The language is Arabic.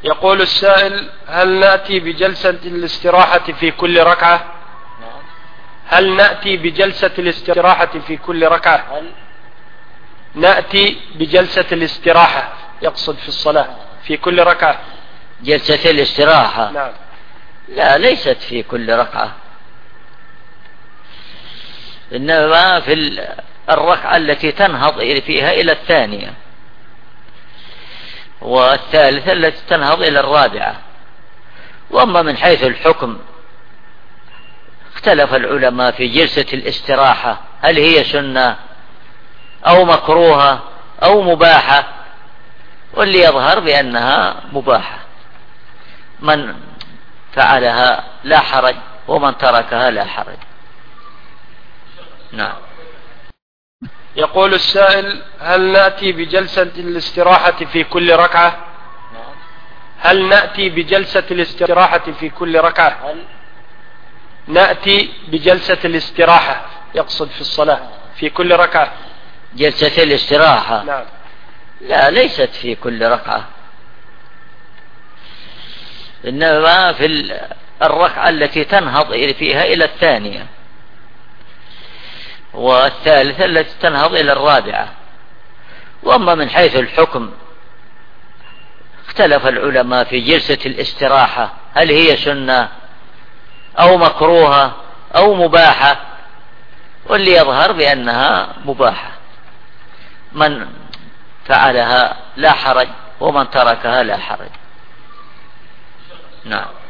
يقول السائل: هل نأتي بجلسة الاستراحة في كل ركعة؟ هل نأتي بجلسة الاستراحة في كل ركعة؟ نأتي بجلسة الاستراحة، يقصد في الصلاة، في كل ركعة. جلسة الاستراحة؟ نعم. لا، ليست في كل ركعة، إنما في الركعة التي تنهض فيها إلى الثانية، والثالثة التي تنهض إلى الرابعة. وأما من حيث الحكم اختلف العلماء في جلسة الاستراحة، هل هي سنة أو مكروهة أو مباحة، واللي يظهر بأنها مباحة، من فعلها لا حرج ومن تركها لا حرج. نعم. يقول السائل: هل نأتي بجلسة الاستراحة في كل ركعة؟ هل نأتي بجلسة الاستراحة في كل ركعة؟ نأتي بجلسة الاستراحة، يقصد في الصلاة، في كل ركعة. جلسة الاستراحة؟ نعم. لا، ليست في كل ركعة، إنما في الركعة التي تنهض فيها إلى الثانية، والثالثة التي تنهض إلى الرابعة. وأما من حيث الحكم اختلف العلماء في جلسة الاستراحة، هل هي سنة أو مكروهة أو مباحة، واللي يظهر بأنها مباحة، من فعلها لا حرج ومن تركها لا حرج. نعم.